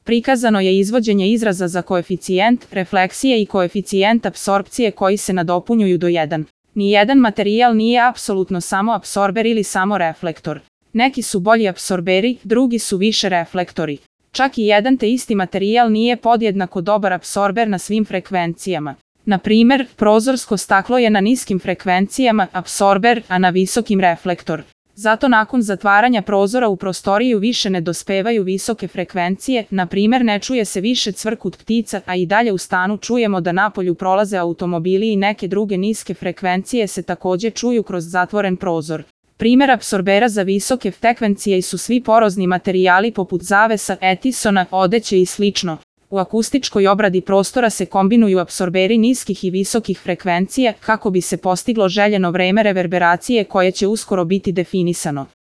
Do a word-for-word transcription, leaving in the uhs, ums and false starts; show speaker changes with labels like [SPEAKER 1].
[SPEAKER 1] Prikazano je izvođenje izraza za koeficijent refleksije i koeficijent apsorpcije koji se nadopunjuju do jedan. Nijedan materijal nije apsolutno samo apsorber ili samo reflektor. Neki su bolji apsorberi, drugi su više reflektori. Čak i jedan te isti materijal nije podjednako dobar apsorber na svim frekvencijama. Na primjer, prozorsko staklo je na niskim frekvencijama apsorber, a na visokim reflektor. Zato nakon zatvaranja prozora u prostoriju više ne dospevaju visoke frekvencije, na primjer ne čuje se više cvrkut ptica, a i dalje u stanu čujemo da napolju prolaze automobili i neke druge niske frekvencije se također čuju kroz zatvoren prozor. Primjer apsorbera za visoke frekvencije su svi porozni materijali poput zavesa, etisona, odeće i slično. U akustičkoj obradi prostora se kombinuju apsorberi niskih i visokih frekvencija kako bi se postiglo željeno vreme reverberacije koje će uskoro biti definisano.